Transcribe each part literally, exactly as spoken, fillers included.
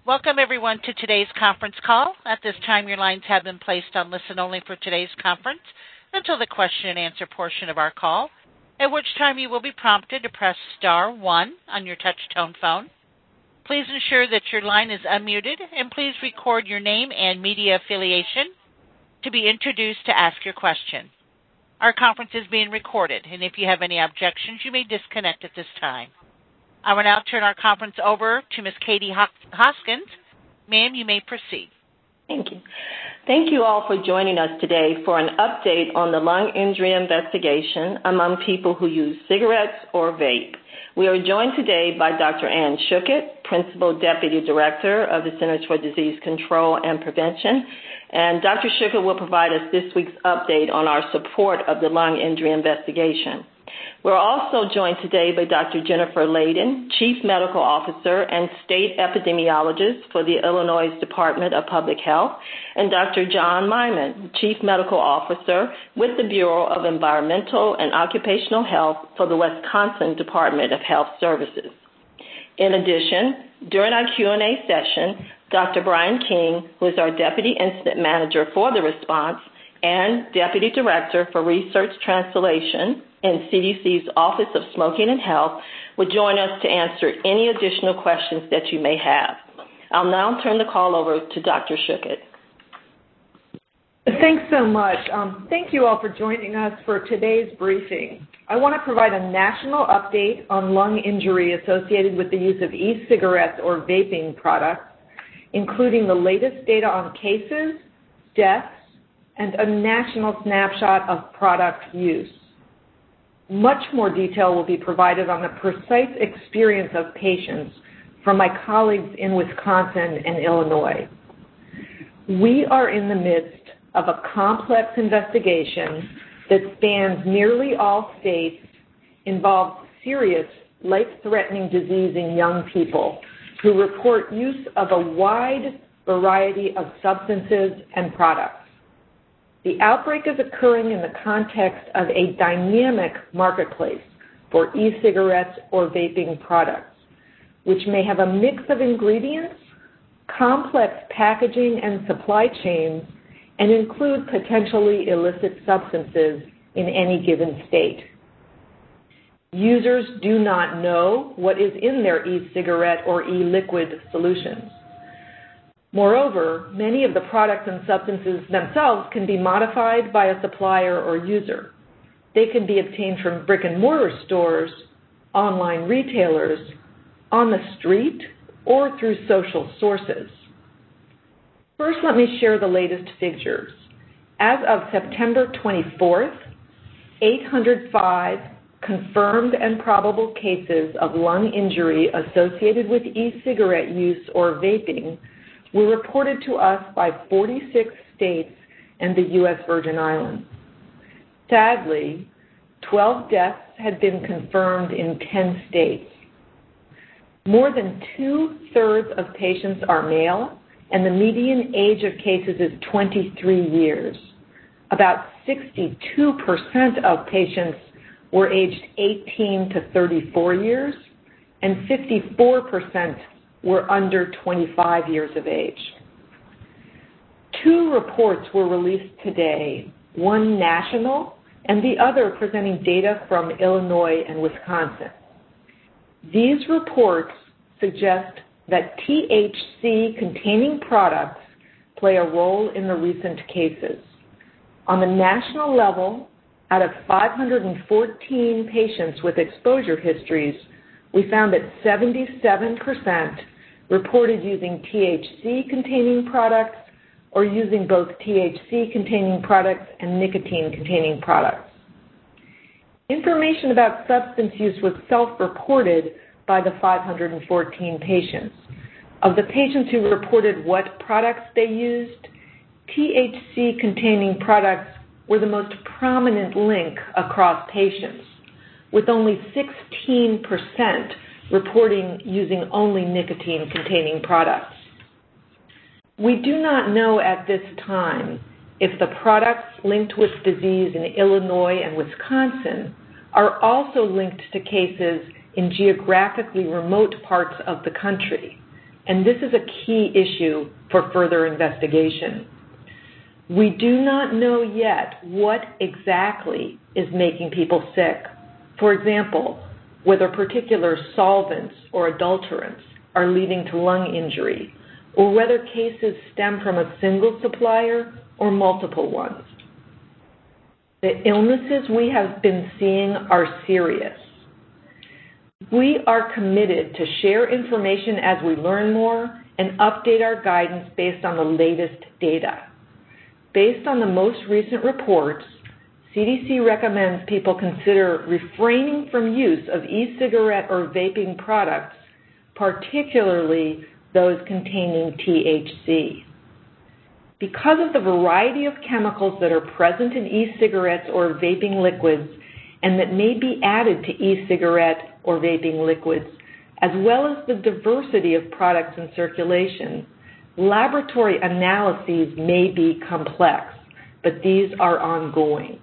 Welcome, everyone, to today's conference call. At this time, your lines have been placed on listen only for today's conference until the question and answer portion of our call, at which time you will be prompted to press star one on your touch-tone phone. Please ensure that your line is unmuted, and please record your name and media affiliation to be introduced to ask your question. Our conference is being recorded, and if you have any objections, you may disconnect at this time. I will now turn our conference over to Miz Katie Hoskins. Ma'am, you may proceed. Thank you. Thank you all for joining us today for an update on the lung injury investigation among people who use cigarettes or vape. We are joined today by Doctor Ann Schuchat, Principal Deputy Director of the Centers for Disease Control and Prevention, and Doctor Schuchat will provide us this week's update on our support of the lung injury investigation. We're also joined today by Doctor Jennifer Layden, Chief Medical Officer and State Epidemiologist for the Illinois Department of Public Health, and Doctor John Myman, Chief Medical Officer with the Bureau of Environmental and Occupational Health for the Wisconsin Department of Health Services. In addition, during our Q and A session, Doctor Brian King, who is our Deputy Incident Manager for the response and Deputy Director for Research Translation in C D C's Office of Smoking and Health, will join us to answer any additional questions that you may have. I'll now turn the call over to Doctor Schuchat. Thanks so much. Um, thank you all for joining us for today's briefing. I want to provide a national update on lung injury associated with the use of e-cigarettes or vaping products, including the latest data on cases, deaths, and a national snapshot of product use. Much more detail will be provided on the precise experience of patients from my colleagues in Wisconsin and Illinois. We are in the midst of a complex investigation that spans nearly all states, involves serious life-threatening disease in young people who report use of a wide variety of substances and products. The outbreak is occurring in the context of a dynamic marketplace for e-cigarettes or vaping products, which may have a mix of ingredients, complex packaging and supply chains, and include potentially illicit substances in any given state. Users do not know what is in their e-cigarette or e-liquid solutions. Moreover, many of the products and substances themselves can be modified by a supplier or user. They can be obtained from brick-and-mortar stores, online retailers, on the street, or through social sources. First, let me share the latest figures. As of September twenty-fourth, eight hundred five confirmed and probable cases of lung injury associated with e-cigarette use or vaping were reported to us by forty-six states and the U S Virgin Islands. Sadly, twelve deaths had been confirmed in ten states. More than two-thirds of patients are male, and the median age of cases is twenty-three years. About sixty-two percent of patients were aged eighteen to thirty-four years, and fifty-four percent were under twenty-five years of age. Two reports were released today, one national and the other presenting data from Illinois and Wisconsin. These reports suggest that T H C-containing products play a role in the recent cases. On the national level, out of five hundred fourteen patients with exposure histories, we found that seventy-seven percent reported using T H C-containing products or using both T H C-containing products and nicotine-containing products. Information about substance use was self-reported by the five hundred fourteen patients. Of the patients who reported what products they used, T H C-containing products were the most prominent link across patients, with only sixteen percent reporting using only nicotine-containing products. We do not know at this time if the products linked with disease in Illinois and Wisconsin are also linked to cases in geographically remote parts of the country, and this is a key issue for further investigation. We do not know yet what exactly is making people sick. For example, whether particular solvents or adulterants are leading to lung injury, or whether cases stem from a single supplier or multiple ones. The illnesses we have been seeing are serious. We are committed to share information as we learn more and update our guidance based on the latest data. Based on the most recent reports, C D C recommends people consider refraining from use of e-cigarette or vaping products, particularly those containing T H C. Because of the variety of chemicals that are present in e-cigarettes or vaping liquids and that may be added to e-cigarette or vaping liquids, as well as the diversity of products in circulation, laboratory analyses may be complex, but these are ongoing.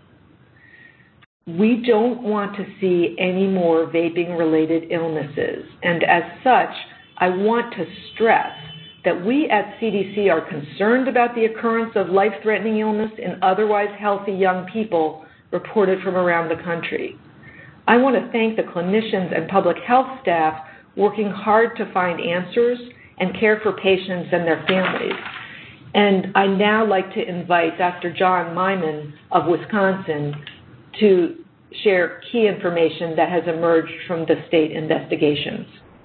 We don't want to see any more vaping-related illnesses, and as such, I want to stress that we at C D C are concerned about the occurrence of life-threatening illness in otherwise healthy young people reported from around the country. I want to thank the clinicians and public health staff working hard to find answers and care for patients and their families. And I'd now like to invite Doctor John Maiman of Wisconsin to share key information that has emerged from the state investigations.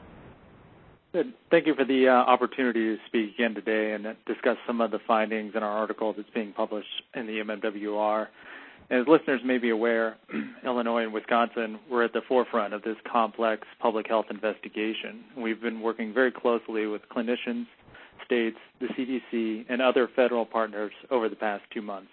Good. Thank you for the uh, opportunity to speak again today and discuss some of the findings in our article that's being published in the M M W R. As listeners may be aware, Illinois and Wisconsin were at the forefront of this complex public health investigation. We've been working very closely with clinicians, states, the C D C, and other federal partners over the past two months.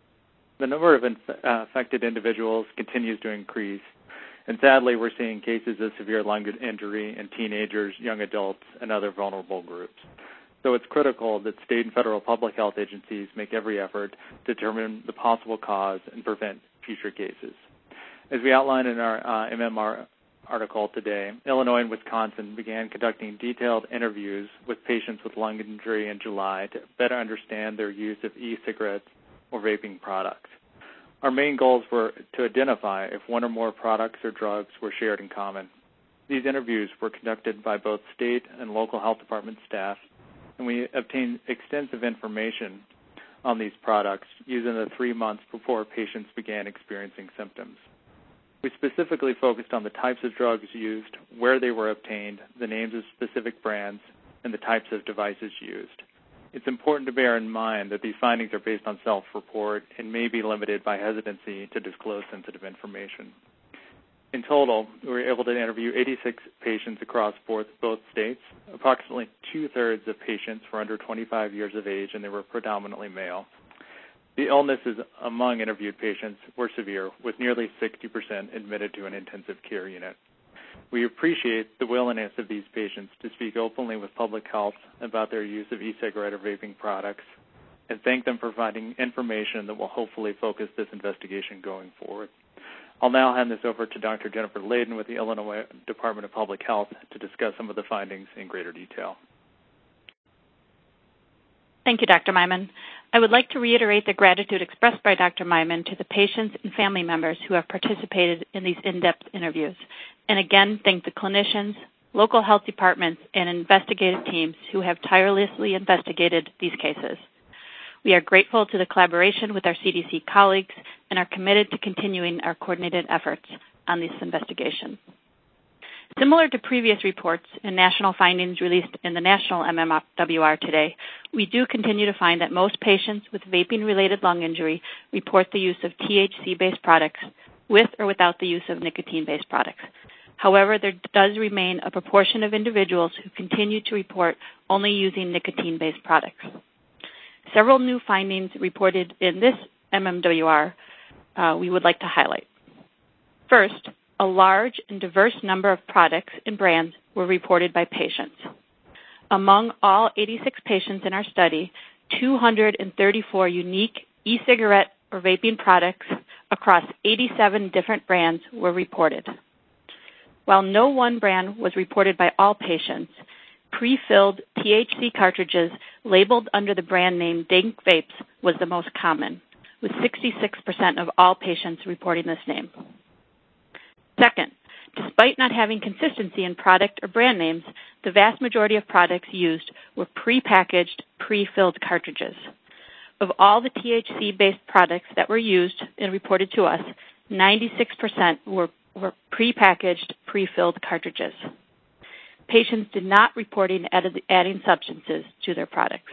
The number of inf- uh, affected individuals continues to increase, and sadly we're seeing cases of severe lung injury in teenagers, young adults, and other vulnerable groups. So it's critical that state and federal public health agencies make every effort to determine the possible cause and prevent future cases. As we outlined in our uh, M M R article today, Illinois and Wisconsin began conducting detailed interviews with patients with lung injury in July to better understand their use of e-cigarettes or vaping products. Our main goals were to identify if one or more products or drugs were shared in common. These interviews were conducted by both state and local health department staff, and we obtained extensive information on these products using the three months before patients began experiencing symptoms. We specifically focused on the types of drugs used, where they were obtained, the names of specific brands, and the types of devices used. It's important to bear in mind that these findings are based on self-report and may be limited by hesitancy to disclose sensitive information. In total, we were able to interview eighty-six patients across both, both states. Approximately two-thirds of patients were under twenty-five years of age, and they were predominantly male. The illnesses among interviewed patients were severe, with nearly sixty percent admitted to an intensive care unit. We appreciate the willingness of these patients to speak openly with public health about their use of e-cigarette or vaping products, and thank them for providing information that will hopefully focus this investigation going forward. I'll now hand this over to Doctor Jennifer Layden with the Illinois Department of Public Health to discuss some of the findings in greater detail. Thank you, Doctor Maiman. I would like to reiterate the gratitude expressed by Doctor Maiman to the patients and family members who have participated in these in-depth interviews, and again thank the clinicians, local health departments, and investigative teams who have tirelessly investigated these cases. We are grateful to the collaboration with our C D C colleagues and are committed to continuing our coordinated efforts on this investigation. Similar to previous reports and national findings released in the national M M W R today, we do continue to find that most patients with vaping-related lung injury report the use of T H C-based products with or without the use of nicotine-based products. However, there does remain a proportion of individuals who continue to report only using nicotine-based products. Several new findings reported in this M M W R uh, we would like to highlight. First, a large and diverse number of products and brands were reported by patients. Among all eighty-six patients in our study, two hundred thirty-four unique e-cigarette or vaping products across eighty-seven different brands were reported. While no one brand was reported by all patients, pre-filled T H C cartridges labeled under the brand name Dank Vapes was the most common, with sixty-six percent of all patients reporting this name. Second, despite not having consistency in product or brand names, the vast majority of products used were pre-packaged, pre-filled cartridges. Of all the T H C-based products that were used and reported to us, ninety-six percent were, were pre-packaged, pre-filled cartridges. Patients did not report added, adding substances to their products.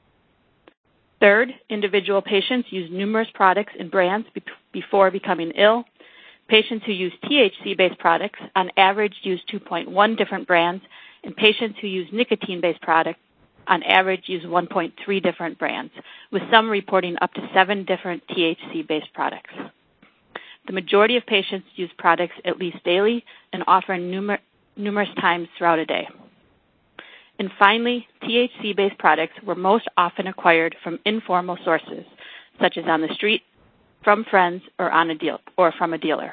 Third, individual patients used numerous products and brands be- before becoming ill. Patients who use T H C-based products on average use two point one different brands, and patients who use nicotine-based products on average use one point three different brands, with some reporting up to seven different T H C-based products. The majority of patients use products at least daily and often numer- numerous times throughout a day. And finally, T H C-based products were most often acquired from informal sources, such as on the street, from friends, or on a deal, or from a dealer.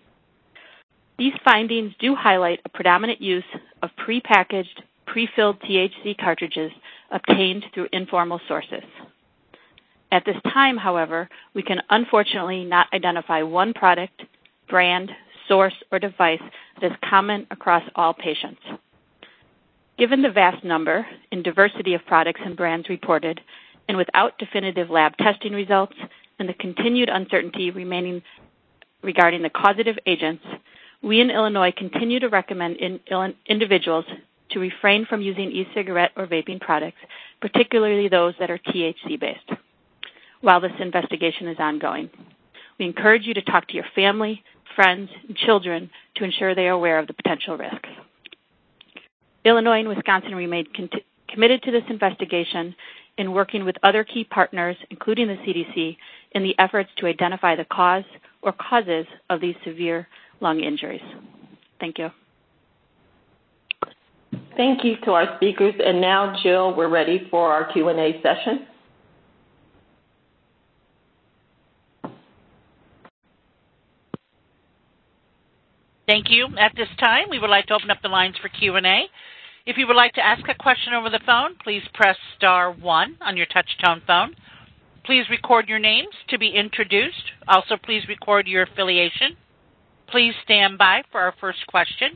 These findings do highlight a predominant use of prepackaged, pre-filled T H C cartridges obtained through informal sources. At this time, however, we can unfortunately not identify one product, brand, source, or device that is common across all patients. Given the vast number and diversity of products and brands reported, and without definitive lab testing results, and the continued uncertainty remaining regarding the causative agents, we in Illinois continue to recommend in, in, individuals to refrain from using e-cigarette or vaping products, particularly those that are T H C-based, while this investigation is ongoing. We encourage you to talk to your family, friends, and children to ensure they are aware of the potential risks. Illinois and Wisconsin remain cont- committed to this investigation in working with other key partners, including the C D C, in the efforts to identify the cause or causes of these severe lung injuries. Thank you. Thank you to our speakers. And now, Jill, we're ready for our Q and A session. Thank you. At this time, we would like to open up the lines for Q and A. If you would like to ask a question over the phone, please press star one on your touch-tone phone. Please record your names to be introduced. Also, please record your affiliation. Please stand by for our first question.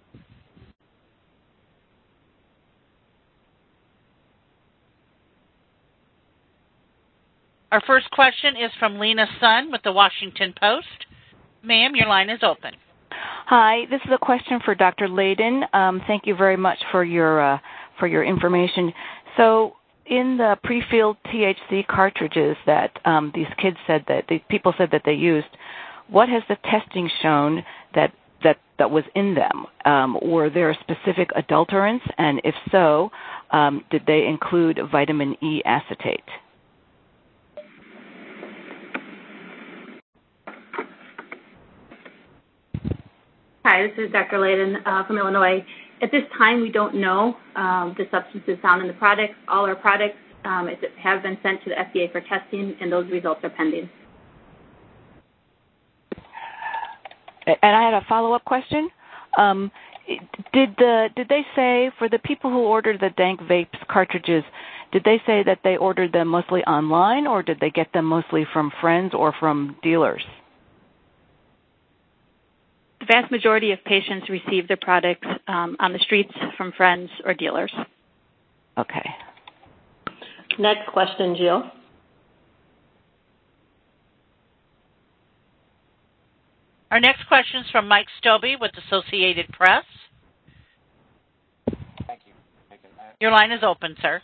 Our first question is from Lena Sun with the Washington Post. Ma'am, your line is open. Hi, this is a question for Doctor Layden. Um, thank you very much for your uh, for your information. So, in the pre-filled T H C cartridges that um, these kids said that the people said that they used, what has the testing shown that that that was in them? Um, were there specific adulterants, and if so, um, did they include vitamin E acetate? Hi, this is Doctor Layden uh, from Illinois. At this time, we don't know um, the substances found in the products. All our products um, have been sent to the F D A for testing, and those results are pending. And I had a follow-up question. Um, did the did they say, for the people who ordered the Dank Vapes cartridges, did they say that they ordered them mostly online, or did they get them mostly from friends or from dealers? The vast majority of patients receive their products um, on the streets from friends or dealers. Okay. Next question, Jill. Our next question is from Mike Stobbe with Associated Press. Thank you. Your line is open, sir.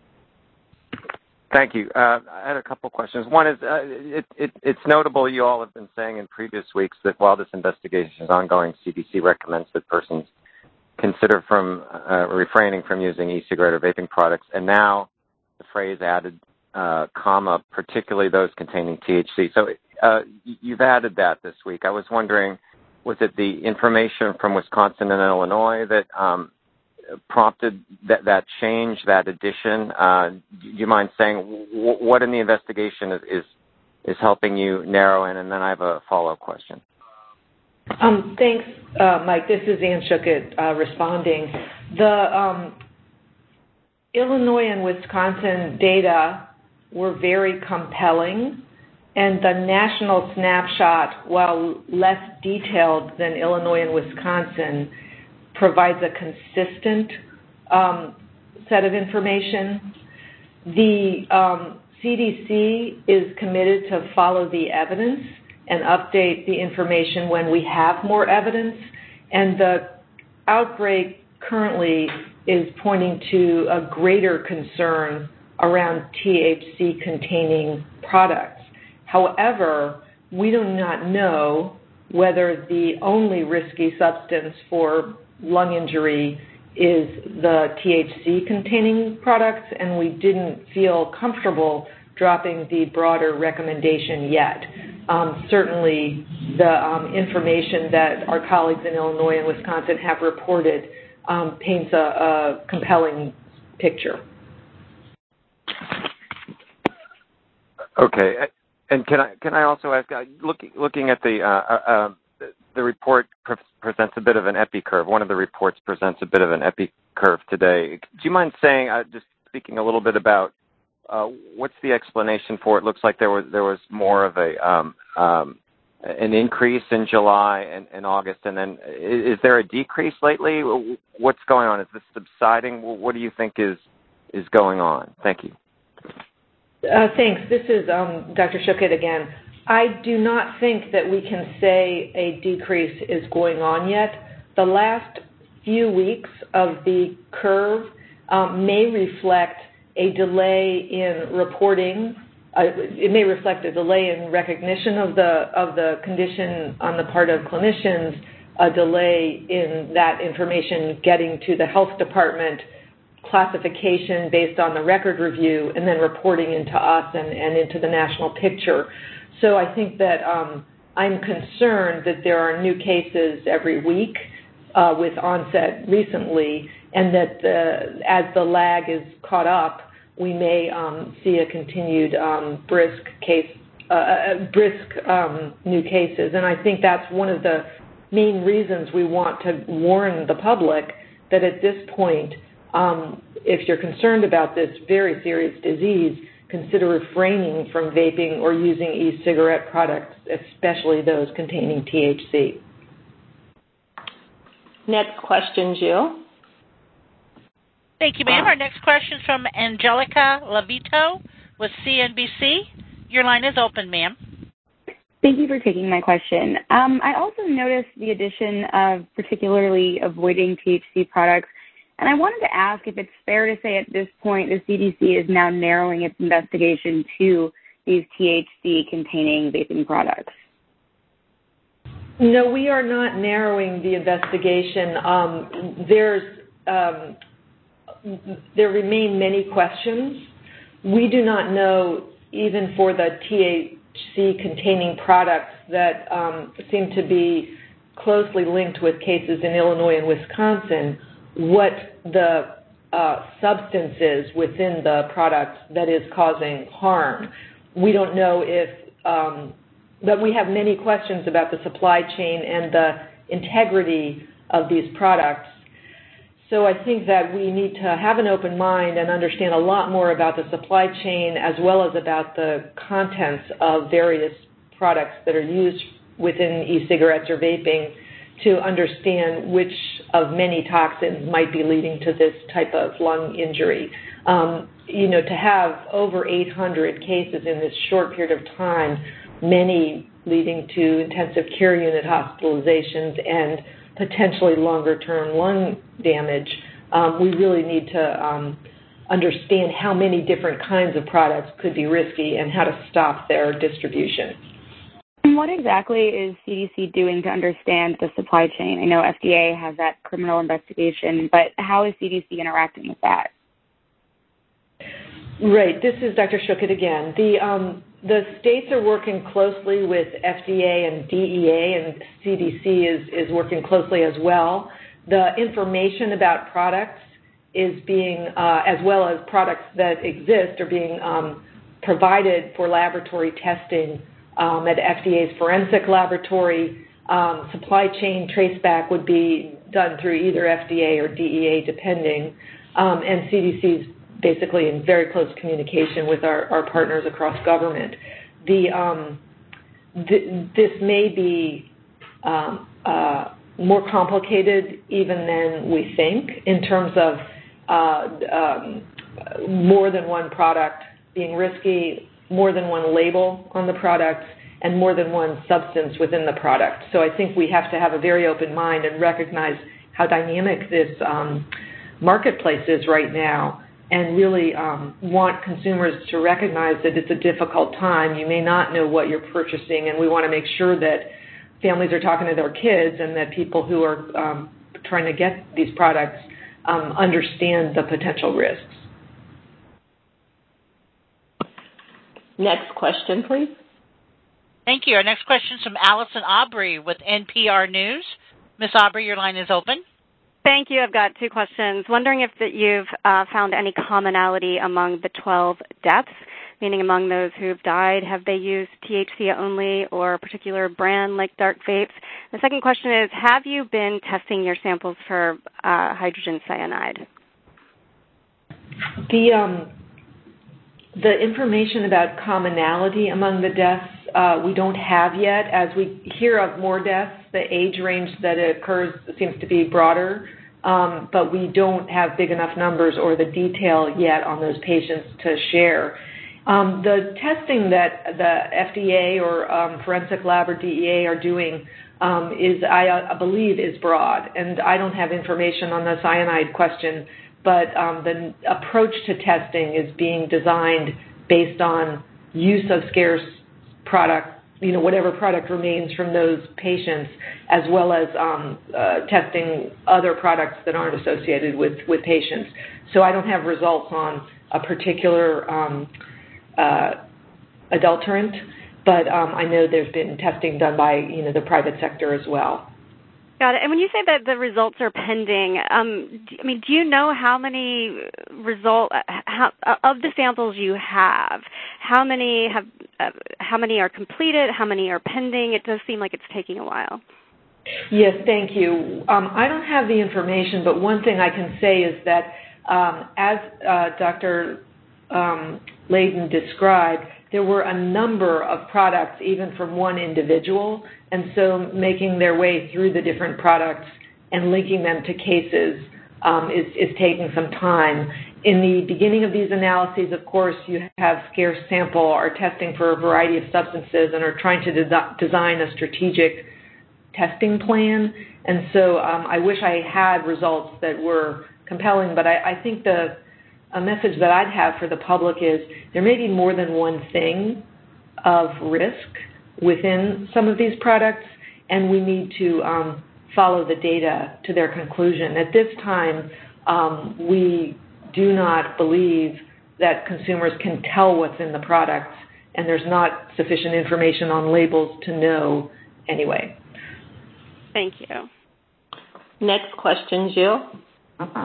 Thank you. Uh, I had a couple questions. One is, uh, it, it, it's notable you all have been saying in previous weeks that while this investigation is ongoing, C D C recommends that persons consider from uh, refraining from using e-cigarette or vaping products, and now the phrase added, uh, comma, particularly those containing T H C. So uh, you've added that this week. I was wondering, was it the information from Wisconsin and Illinois that um, prompted that, that change, that addition? Uh, do you mind saying w- what in the investigation is, is is helping you narrow in? And then I have a follow-up question. Um, thanks, uh, Mike. This is Ann Schuchat uh, responding. The um, Illinois and Wisconsin data were very compelling, and the national snapshot, while less detailed than Illinois and Wisconsin, provides a consistent um, set of information. The um, C D C is committed to follow the evidence and update the information when we have more evidence, and the outbreak currently is pointing to a greater concern around T H C-containing products. However, we do not know whether the only risky substance for lung injury is the T H C-containing products, and we didn't feel comfortable dropping the broader recommendation yet. Um, certainly, the um, information that our colleagues in Illinois and Wisconsin have reported um, paints a, a compelling picture. Okay, and can I can I also ask? Uh, look, looking at the uh, uh, the report pre- presents a bit of an epi curve. One of the reports presents a bit of an epi curve today. Do you mind saying, uh, just speaking a little bit about uh, what's the explanation for it? Looks like there was there was more of a um, um, an increase in July and, and August, and then is, is there a decrease lately? What's going on? Is this subsiding? What do you think is is going on? Thank you. Uh, thanks. This is um, Doctor Schuchat again. I do not think that we can say a decrease is going on yet. The last few weeks of the curve um, may reflect a delay in reporting. Uh, it may reflect a delay in recognition of the of the condition on the part of clinicians, a delay in that information getting to the health department, classification based on the record review, and then reporting into us and, and into the national picture. So I think that um, I'm concerned that there are new cases every week uh, with onset recently, and that the, as the lag is caught up, we may um, see a continued um, brisk case, uh, brisk um, new cases. And I think that's one of the main reasons we want to warn the public that at this point, Um, if you're concerned about this very serious disease, consider refraining from vaping or using e-cigarette products, especially those containing T H C. Next question, Jill. Thank you, ma'am. Our next question is from Angelica Lavito with C N B C. Your line is open, ma'am. Thank you for taking my question. Um, I also noticed the addition of particularly avoiding T H C products. And I wanted to ask if it's fair to say at this point the C D C is now narrowing its investigation to these T H C-containing vaping products. No, we are not narrowing the investigation. Um, there's um, there remain many questions. We do not know, even for the T H C-containing products that um, seem to be closely linked with cases in Illinois and Wisconsin, what the uh, substance is within the product that is causing harm. We don't know if, um, but we have many questions about the supply chain and the integrity of these products. So I think that we need to have an open mind and understand a lot more about the supply chain as well as about the contents of various products that are used within e-cigarettes or vaping to understand which of many toxins might be leading to this type of lung injury. Um, you know, to have over eight hundred cases in this short period of time, many leading to intensive care unit hospitalizations and potentially longer-term lung damage, um, we really need to um, understand how many different kinds of products could be risky and how to stop their distribution. What exactly is C D C doing to understand the supply chain? I know F D A has that criminal investigation, but how is C D C interacting with that? Right. This is Doctor Schuchat again. The um, the states are working closely with F D A and D E A, and C D C is, is working closely as well. The information about products is being, uh, as well as products that exist, are being um, provided for laboratory testing Um, at F D A's forensic laboratory. Um, supply chain traceback would be done through either F D A or D E A, depending. Um, and C D C's basically in very close communication with our, our partners across government. The, um, th- this may be um, uh, more complicated even than we think in terms of uh, um, more than one product being risky, more than one label on the product, and more than one substance within the product. So I think we have to have a very open mind and recognize how dynamic this um, marketplace is right now, and really um, want consumers to recognize that it's a difficult time. You may not know what you're purchasing, and we want to make sure that families are talking to their kids and that people who are um, trying to get these products um, understand the potential risks. Next question, please. Thank you. Our next question is from Allison Aubrey with N P R News. Miz Aubrey, your line is open. Thank you. I've got two questions. Wondering if that you've uh, found any commonality among the twelve deaths, meaning among those who've died, have they used T H C only or a particular brand like Dark Vapes? The second question is, have you been testing your samples for uh, hydrogen cyanide? The um, the information about commonality among the deaths uh, we don't have yet. As we hear of more deaths, the age range that it occurs seems to be broader, um, but we don't have big enough numbers or the detail yet on those patients to share. Um, the testing that the F D A or um, Forensic Lab or D E A are doing um, is, I, I believe, is broad, and I don't have information on the cyanide question, but um, the approach to testing is being designed based on use of scarce product, you know, whatever product remains from those patients, as well as um, uh, testing other products that aren't associated with, with patients. So I don't have results on a particular um, uh, adulterant, but um, I know there's been testing done by, you know, the private sector as well. Got it. And when you say that the results are pending, um, I mean, do you know how many result how, of the samples you have? How many have? Uh, how many are completed? How many are pending? It does seem like it's taking a while. Yes, thank you. Um, I don't have the information, but one thing I can say is that um, as uh, Doctor Um, Layden described, there were a number of products, even from one individual, and so making their way through the different products and linking them to cases um, is, is taking some time. In the beginning of these analyses, of course, you have scarce sample, are testing for a variety of substances, and are trying to de- design a strategic testing plan. And so um, I wish I had results that were compelling, but I, I think the a message that I'd have for the public is there may be more than one thing of risk within some of these products, and we need to um, follow the data to their conclusion. At this time, um, we do not believe that consumers can tell what's in the products, and there's not sufficient information on labels to know anyway. Thank you. Next question, Jill. Uh-huh.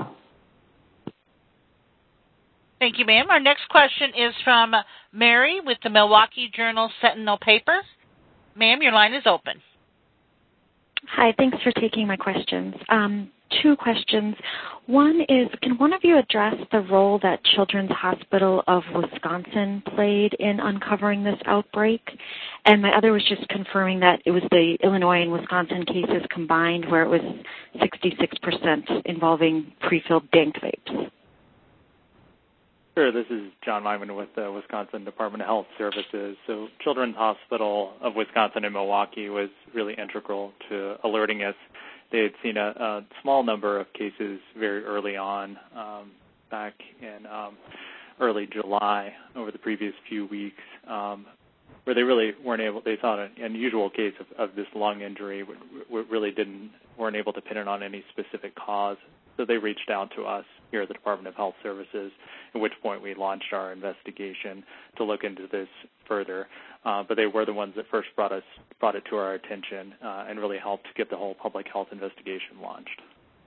Thank you, ma'am. Our next question is from Mary with the Milwaukee Journal Sentinel paper. Ma'am, your line is open. Hi, thanks for taking my questions. Um, two questions. One is, can one of you address the role that Children's Hospital of Wisconsin played in uncovering this outbreak? And my other was just confirming that it was the Illinois and Wisconsin cases combined where it was sixty-six percent involving pre-filled danked vapes. Sure. This is John Myman with the Wisconsin Department of Health Services. So Children's Hospital of Wisconsin in Milwaukee was really integral to alerting us. They had seen a, a small number of cases very early on, um, back in um, early July over the previous few weeks, um, where they really weren't able, they saw an unusual case of, of this lung injury, really didn't, weren't able to pin it on any specific cause. So they reached out to us here at the Department of Health Services, at which point we launched our investigation to look into this further. Uh, but they were the ones that first brought us brought it to our attention uh, and really helped get the whole public health investigation launched.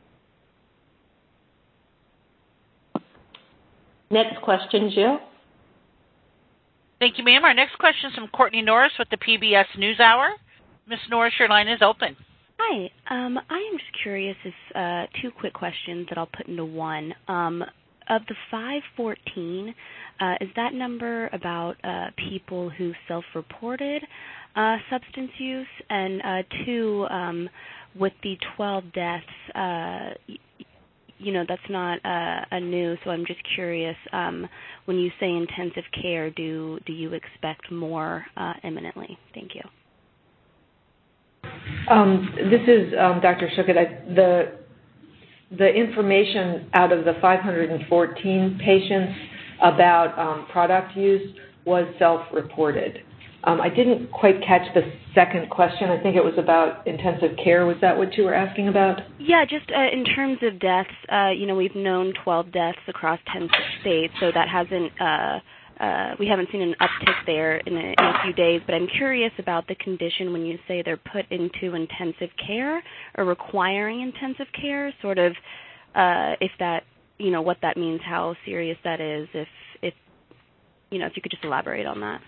Next question, Jill. Thank you, ma'am. Our next question is from Courtney Norris with the P B S NewsHour. Miz Norris, your line is open. Hi. Um, I am just curious. It's uh, two quick questions that I'll put into one. Um, of the five fourteen, uh, is that number about uh, people who self-reported uh, substance use? And uh, two, um, with the twelve deaths, uh, you know, that's not uh, a new, so I'm just curious, um, when you say intensive care, do, do you expect more uh, imminently? Thank you. Um, this is um, Doctor Schuchat. I, the, the information out of the five hundred fourteen patients about um, product use was self-reported. Um, I didn't quite catch the second question. I think it was about intensive care. Was that what you were asking about? Yeah, just uh, in terms of deaths, uh, you know, we've known twelve deaths across ten states, so that hasn't, uh, uh, we haven't seen an uptick there in a, in a few days, but I'm curious about the condition when you say they're put into intensive care or requiring intensive care, sort of uh, if that, you know, what that means, how serious that is, if, if, you know, if you could just elaborate on that.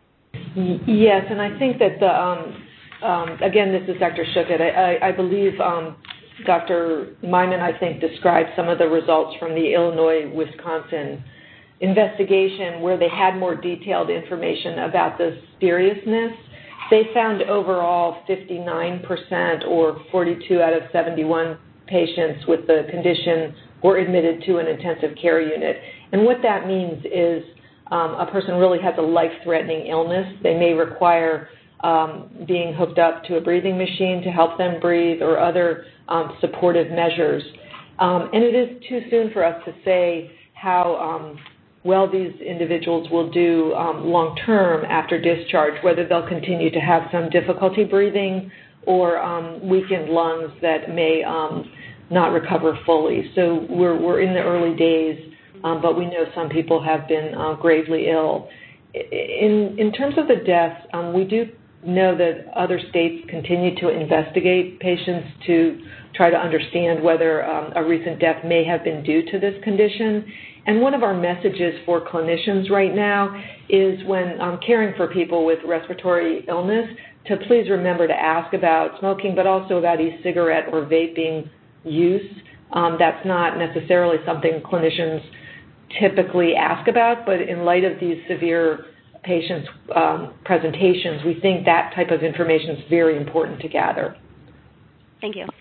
Yes, and I think that the, um, um, again, this is Doctor Schuchat. I, I, I believe um, Doctor Myman, I think, described some of the results from the Illinois-Wisconsin investigation where they had more detailed information about the seriousness. They found overall fifty-nine percent or forty-two out of seventy-one patients with the condition were admitted to an intensive care unit. And what that means is Um, a person really has a life-threatening illness. They may require um, being hooked up to a breathing machine to help them breathe or other um, supportive measures. Um, and it is too soon for us to say how um, well these individuals will do um, long-term after discharge, whether they'll continue to have some difficulty breathing or um, weakened lungs that may um, not recover fully. So we're, we're in the early days. Um, but we know some people have been uh, gravely ill. In, in terms of the deaths, um, we do know that other states continue to investigate patients to try to understand whether um, a recent death may have been due to this condition. And one of our messages for clinicians right now is when um, caring for people with respiratory illness to please remember to ask about smoking, but also about e-cigarette or vaping use. Um, that's not necessarily something clinicians typically ask about, but in light of these severe patients' um, presentations, we think that type of information is very important to gather. Thank you.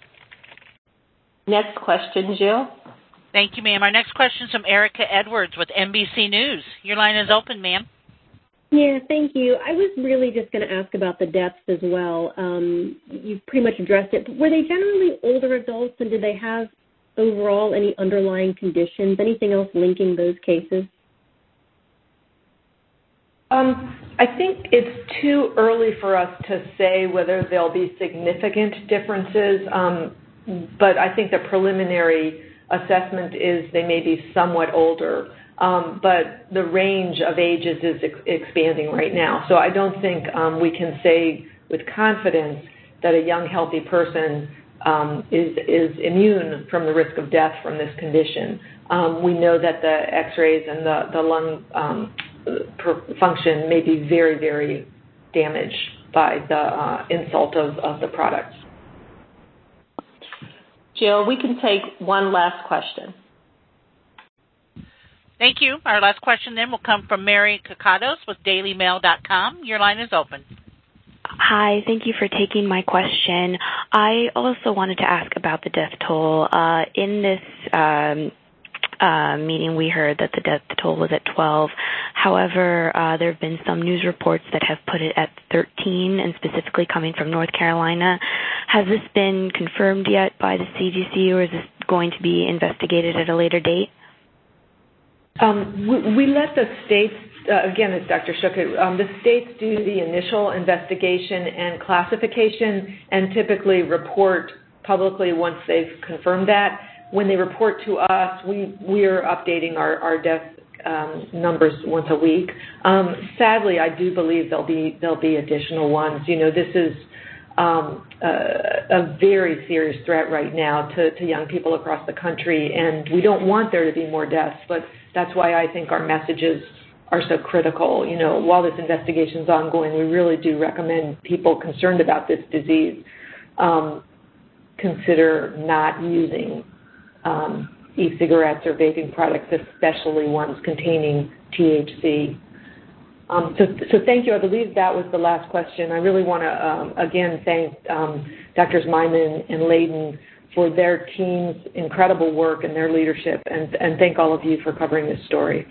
Next question, Jill. Thank you, ma'am. Our next question is from Erica Edwards with N B C News. Your line is open, ma'am. Yeah, thank you. I was really just going to ask about the deaths as well. Um, you've pretty much addressed it. Were they generally older adults, and did they have overall any underlying conditions, anything else linking those cases? Um, I think it's too early for us to say whether there'll be significant differences, um, but I think the preliminary assessment is they may be somewhat older, um, but the range of ages is ex- expanding right now. So I don't think um, we can say with confidence that a young, healthy person Um, is, is immune from the risk of death from this condition. Um, we know that the x-rays and the, the lung um, per function may be very, very damaged by the uh, insult of, of the products. Jill, we can take one last question. Thank you. Our last question then will come from Mary Kakados with daily mail dot com. Your line is open. Hi, thank you for taking my question. I also wanted to ask about the death toll. Uh, in this um, uh, meeting, we heard that the death toll was at twelve. However, uh, there have been some news reports that have put it at thirteen, and specifically coming from North Carolina. Has this been confirmed yet by the C D C, or is this going to be investigated at a later date? Um, we, we let the states, uh, again, it's Doctor Schuchat, um, the states do the initial investigation and classification and typically report publicly once they've confirmed that. When they report to us, we, we're updating our, our death um, numbers once a week. Um, sadly, I do believe there'll be, there'll be additional ones. You know, this is um, a, a very serious threat right now to, to young people across the country, and we don't want there to be more deaths, but that's why I think our messages are so critical. You know, while this investigation is ongoing, we really do recommend people concerned about this disease um, consider not using um, e-cigarettes or vaping products, especially ones containing T H C. Um, so, so thank you. I believe that was the last question. I really want to, um, again, thank um, Doctors Myman and Layden for their team's incredible work and their leadership, and, and thank all of you for covering this story.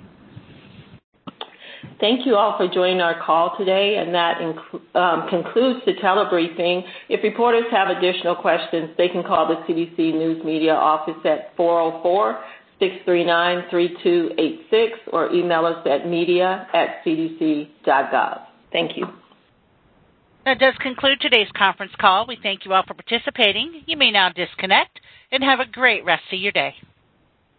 Thank you all for joining our call today, and that inc- um, concludes the telebriefing. If reporters have additional questions, they can call the C D C News Media office at four oh four, six three nine, three two eight six or email us at media at c d c dot gov. Thank you. That does conclude today's conference call. We thank you all for participating. You may now disconnect and have a great rest of your day.